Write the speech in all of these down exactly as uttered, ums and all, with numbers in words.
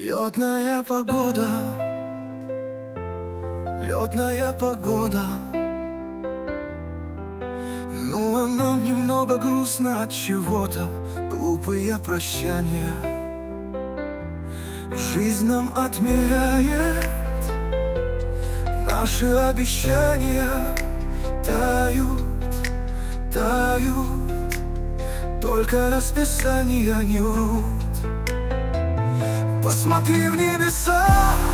Лётная погода, лётная погода. Ну, а нам немного грустно от чего-то. Глупые прощания. Жизнь нам отмеряет наши обещания. Тают, тают, только расписания не врут. Посмотри в небеса,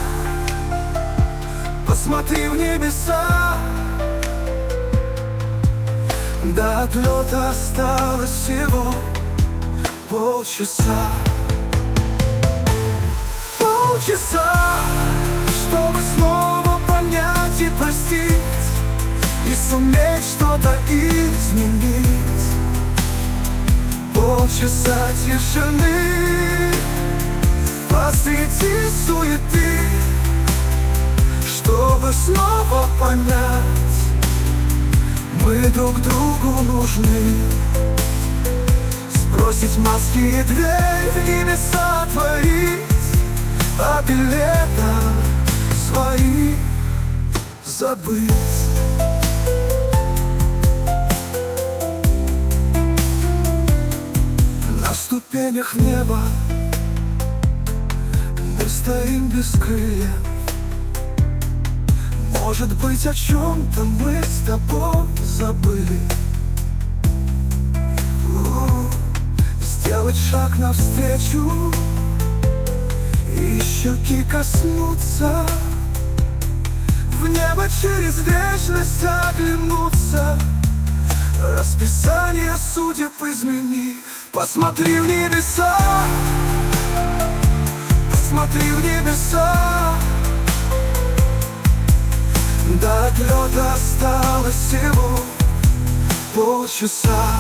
посмотри в небеса. До отлета осталось всего полчаса. Полчаса, чтобы снова понять и простить, и суметь что-то изменить. Полчаса тишины посреди суеты, чтобы снова понять, мы друг другу нужны. Сбросить маски и дверь в небеса творить, а билетах свои забыть. На ступенях неба мы стоим без крыльев. Может быть, о чем-то мы с тобой забыли. О, сделать шаг навстречу и щеки коснуться, в небо через вечность оглянуться, расписание судеб измени. Посмотри в небеса, посмотри в небеса. До отлета осталось всего полчаса.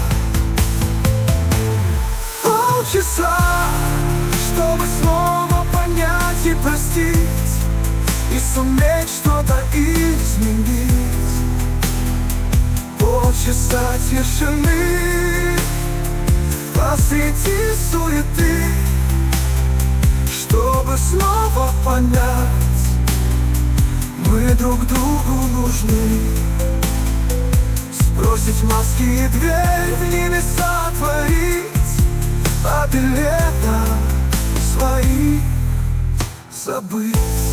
Полчаса, чтобы снова понять и простить, и суметь что-то изменить. Полчаса тишины посреди суеты, чтобы снова понять, мы друг другу нужны. Сбросить маски и дверь в небеса творить, а билета свои забыть.